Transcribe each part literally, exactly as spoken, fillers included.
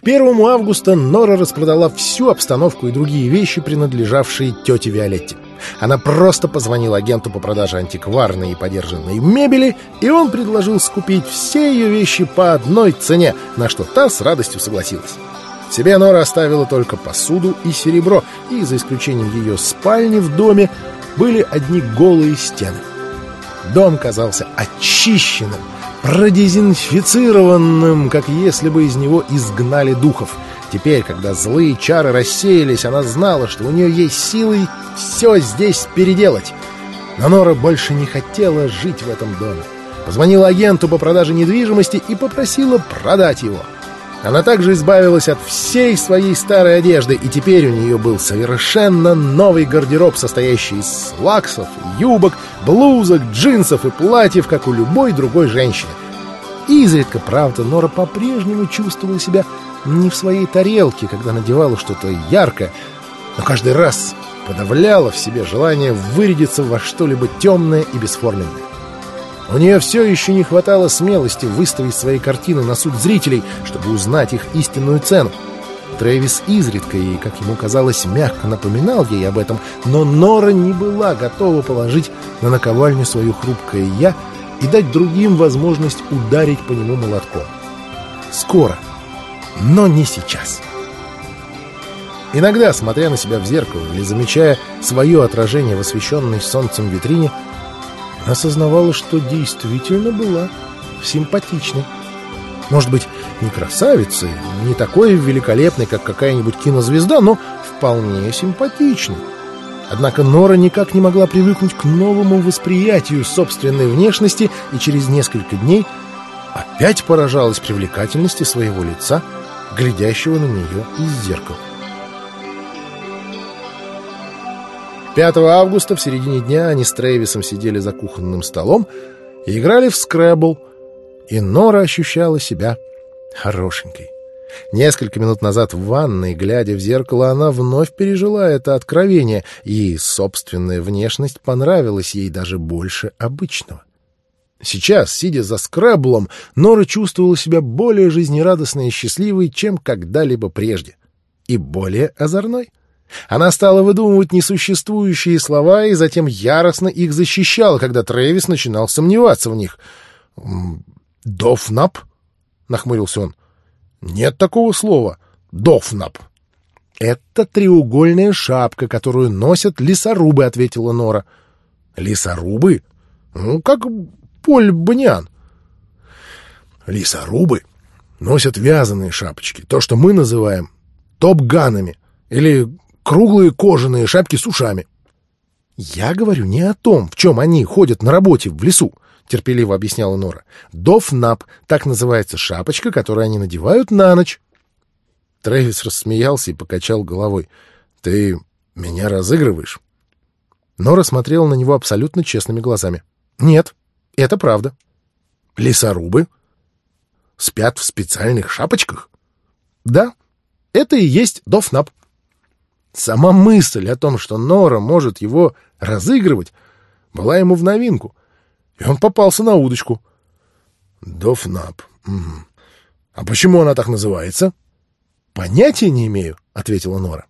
первому августа Нора распродала всю обстановку и другие вещи, принадлежавшие тете Виолетте. Она просто позвонила агенту по продаже антикварной и подержанной мебели, и он предложил скупить все ее вещи по одной цене, на что та с радостью согласилась. Себе Нора оставила только посуду и серебро, и, за исключением ее спальни в доме, были одни голые стены. Дом казался очищенным, продезинфицированным, как если бы из него изгнали духов. Теперь, когда злые чары рассеялись, она знала, что у нее есть силы все здесь переделать. Но Нора больше не хотела жить в этом доме. Позвонила агенту по продаже недвижимости и попросила продать его. Она также избавилась от всей своей старой одежды, и теперь у нее был совершенно новый гардероб, состоящий из слаксов, юбок, блузок, джинсов и платьев, как у любой другой женщины. Изредка, правда, Нора по-прежнему чувствовала себя не в своей тарелке, когда надевала что-то яркое, но каждый раз подавляла в себе желание вырядиться во что-либо темное и бесформенное. У нее все еще не хватало смелости выставить свои картины на суд зрителей, чтобы узнать их истинную цену. Трэвис изредка и, как ему казалось, мягко напоминал ей об этом, но Нора не была готова положить на наковальню свое хрупкое «я» и дать другим возможность ударить по нему молотком. Скоро, но не сейчас. Иногда, смотря на себя в зеркало или замечая свое отражение в освещенной солнцем витрине, она осознавала, что действительно была симпатичной. Может быть, не красавицей, не такой великолепной, как какая-нибудь кинозвезда, но вполне симпатичной. Однако Нора никак не могла привыкнуть к новому восприятию собственной внешности и через несколько дней опять поражалась привлекательности своего лица, глядящего на нее из зеркала. пятого августа в середине дня они с Трэвисом сидели за кухонным столом и играли в скрэбл, и Нора ощущала себя хорошенькой. Несколько минут назад в ванной, глядя в зеркало, она вновь пережила это откровение, и собственная внешность понравилась ей даже больше обычного. Сейчас, сидя за скрэблом, Нора чувствовала себя более жизнерадостной и счастливой, чем когда-либо прежде, и более озорной. Она стала выдумывать несуществующие слова и затем яростно их защищала, когда Трэвис начинал сомневаться в них. «Дофнап?» — нахмурился он. «Нет такого слова. Дофнап». «Это треугольная шапка, которую носят лесорубы», — ответила Нора. «Лесорубы? Ну, как Поль Баниан». «Лесорубы носят вязаные шапочки, то, что мы называем топ-ганами, или круглые кожаные шапки с ушами». «Я говорю не о том, в чем они ходят на работе в лесу», — терпеливо объясняла Нора. «Дофнап — так называется шапочка, которую они надевают на ночь». Трэвис рассмеялся и покачал головой. «Ты меня разыгрываешь?» Нора смотрела на него абсолютно честными глазами. «Нет, это правда». «Лесорубы спят в специальных шапочках?» «Да, это и есть дофнап». Сама мысль о том, что Нора может его разыгрывать, была ему в новинку, и он попался на удочку. «Дофнап. Угу. А почему она так называется?» «Понятия не имею», — ответила Нора.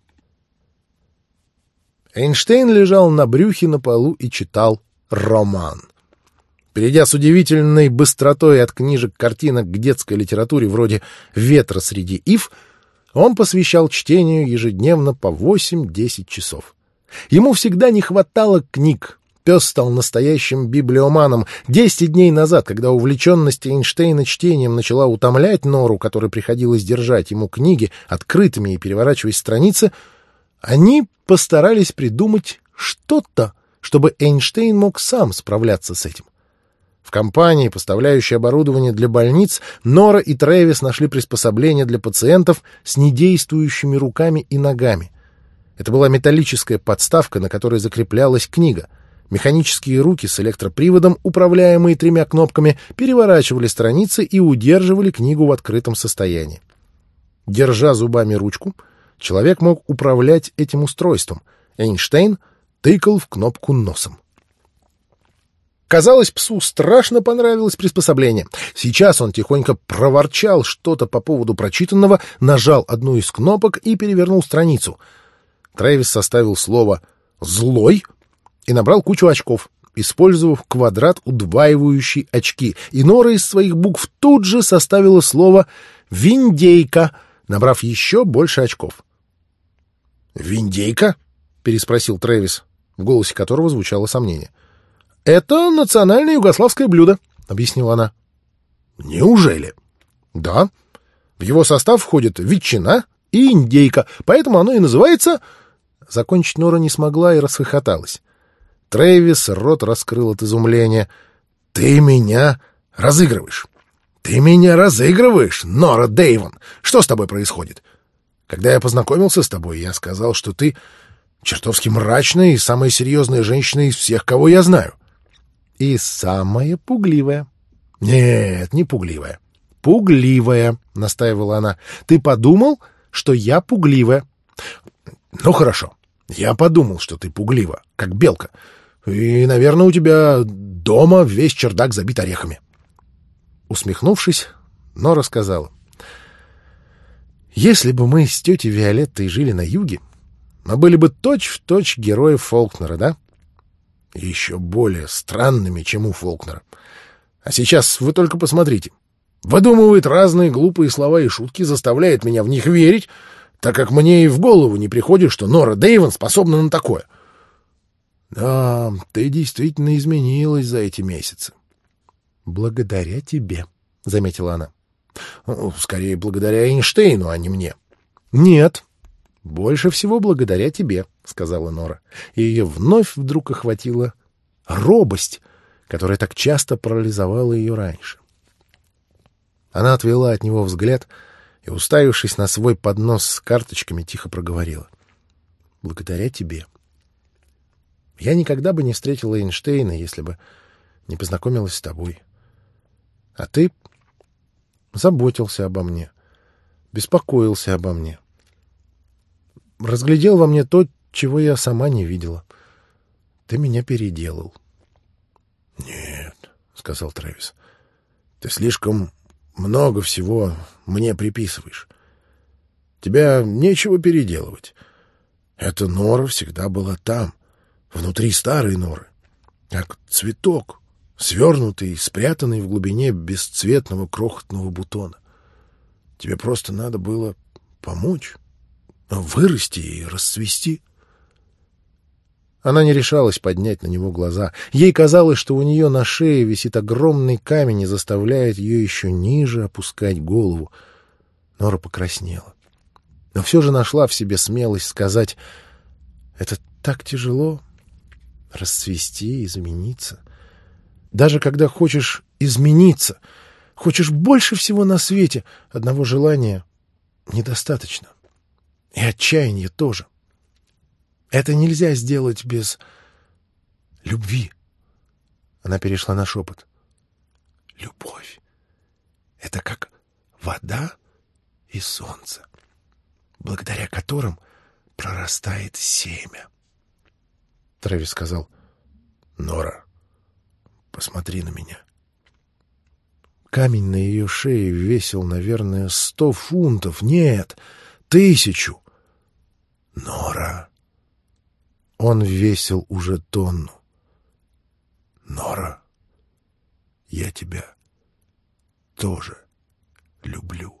Эйнштейн лежал на брюхе на полу и читал роман. Перейдя с удивительной быстротой от книжек-картинок к детской литературе вроде «Ветра среди ив», он посвящал чтению ежедневно по восемь-десять часов. Ему всегда не хватало книг. Пес стал настоящим библиоманом. Десять дней назад, когда увлеченность Эйнштейна чтением начала утомлять Нору, которой приходилось держать ему книги открытыми и переворачивать страницы, они постарались придумать что-то, чтобы Эйнштейн мог сам справляться с этим. В компании, поставляющей оборудование для больниц, Нора и Трэвис нашли приспособление для пациентов с недействующими руками и ногами. Это была металлическая подставка, на которой закреплялась книга. Механические руки с электроприводом, управляемые тремя кнопками, переворачивали страницы и удерживали книгу в открытом состоянии. Держа зубами ручку, человек мог управлять этим устройством. Эйнштейн тыкал в кнопку носом. Казалось, псу страшно понравилось приспособление. Сейчас он тихонько проворчал что-то по поводу прочитанного, нажал одну из кнопок и перевернул страницу. Трэвис составил слово «злой» и набрал кучу очков, использовав квадрат, удваивающий очки. И Нора из своих букв тут же составила слово «виндейка», набрав еще больше очков. «Виндейка?» — переспросил Трэвис, в голосе которого звучало сомнение. «Это национальное югославское блюдо», — объяснила она. «Неужели?» «Да. В его состав входит ветчина и индейка, поэтому оно и называется...» Закончить Нора не смогла и расхохоталась. Трэвис рот раскрыл от изумления. «Ты меня разыгрываешь! Ты меня разыгрываешь, Нора Дейвон! Что с тобой происходит? Когда я познакомился с тобой, я сказал, что ты чертовски мрачная и самая серьезная женщина из всех, кого я знаю. И самая пугливая». «Нет, не пугливая. Пугливая», — настаивала она. «Ты подумал, что я пугливая?» «Ну, хорошо. Я подумал, что ты пуглива, как белка. И, наверное, у тебя дома весь чердак забит орехами». Усмехнувшись, Нора сказала: «Если бы мы с тетей Виолеттой жили на юге, мы были бы точь-в-точь герои Фолкнера, да? Еще более странными, чем у Фолкнера. А сейчас вы только посмотрите. Выдумывает разные глупые слова и шутки, заставляет меня в них верить, так как мне и в голову не приходит, что Нора Дейвон способна на такое. Да, ты действительно изменилась за эти месяцы». «Благодаря тебе», — заметила она. «Ну, скорее, благодаря Эйнштейну, а не мне». «Нет, больше всего благодаря тебе», — сказала Нора. И ее вновь вдруг охватила робость, которая так часто парализовала ее раньше. Она отвела от него взгляд и, уставившись на свой поднос с карточками, тихо проговорила: «Благодаря тебе. Я никогда бы не встретила Эйнштейна, если бы не познакомилась с тобой. А ты заботился обо мне, беспокоился обо мне, разглядел во мне то, чего я сама не видела. Ты меня переделал». «Нет», — сказал Трэвис, — «ты слишком много всего мне приписываешь. Тебя нечего переделывать. Эта Нора всегда была там, внутри старой Норы, как цветок, свернутый и спрятанный в глубине бесцветного крохотного бутона. Тебе просто надо было помочь, вырасти и расцвести». Она не решалась поднять на него глаза. Ей казалось, что у нее на шее висит огромный камень и заставляет ее еще ниже опускать голову. Нора покраснела, но все же нашла в себе смелость сказать: «Это так тяжело — расцвести, измениться. Даже когда хочешь измениться, хочешь больше всего на свете, одного желания недостаточно. И отчаяния тоже. Это нельзя сделать без любви». Она перешла на шепот. «Любовь — это как вода и солнце, благодаря которым прорастает семя». Трэвис сказал: «Нора, посмотри на меня». Камень на ее шее весил, наверное, сто фунтов. Нет, тысячу. «Нора». Он весил уже тонну. «Нора, я тебя тоже люблю».